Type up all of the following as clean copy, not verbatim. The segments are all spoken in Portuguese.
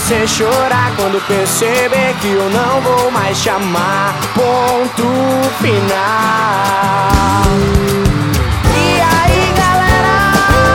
você chorar quando perceber que eu não vou mais te amar. Ponto final. E aí, galera?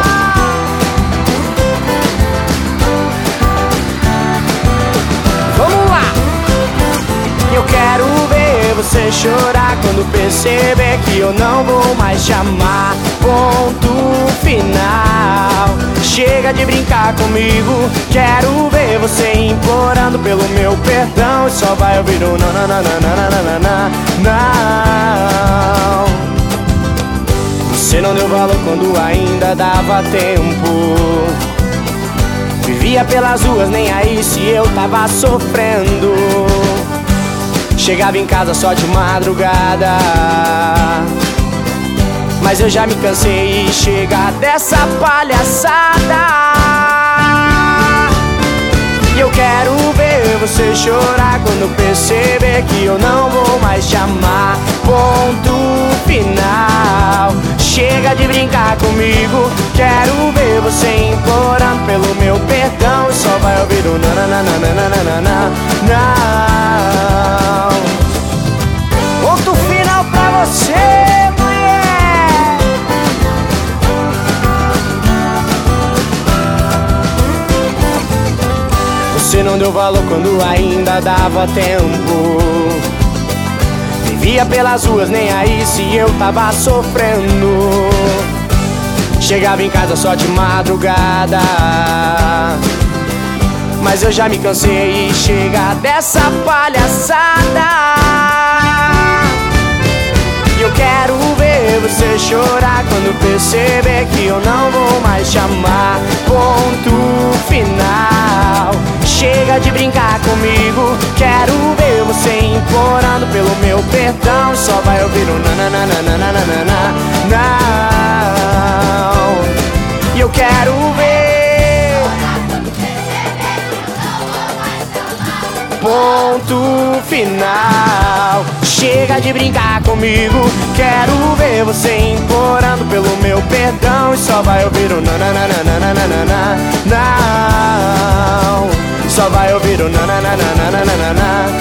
Vamos lá! Eu quero ver você chorar quando perceber que eu não vou mais te amar. Ponto final. Chega de brincar comigo, quero ver você implorando pelo meu perdão. E só vai ouvir o não, não, não, não, não, não, não, não. Você não deu valor quando ainda dava tempo. Vivia pelas ruas, nem aí se eu tava sofrendo. Chegava em casa só de madrugada, mas eu já me cansei e chega dessa palhaçada. E eu quero ver você chorar quando perceber que eu não vou mais te amar. Ponto final. Chega de brincar comigo, quero ver você implorando pelo meu perdão. E só vai ouvir o não, não, não, não, não, não, não, não. Ponto final pra você. Você não deu valor quando ainda dava tempo. Vivia pelas ruas, nem aí se eu tava sofrendo. Chegava em casa só de madrugada, mas eu já me cansei e chega dessa palhaçada. E eu quero ver você chorar quando perceber que eu não vou mais te amar. Ponto final. Chega de brincar comigo, quero ver você implorando pelo meu perdão. Só vai ouvir o não, não, não, não, não, não, não. E eu quero ver. Ponto final. Chega de brincar comigo, quero ver você implorando pelo meu perdão. E só vai ouvir o não, não, não, não, não, não, não. Só vai ouvir o na na na na na na na.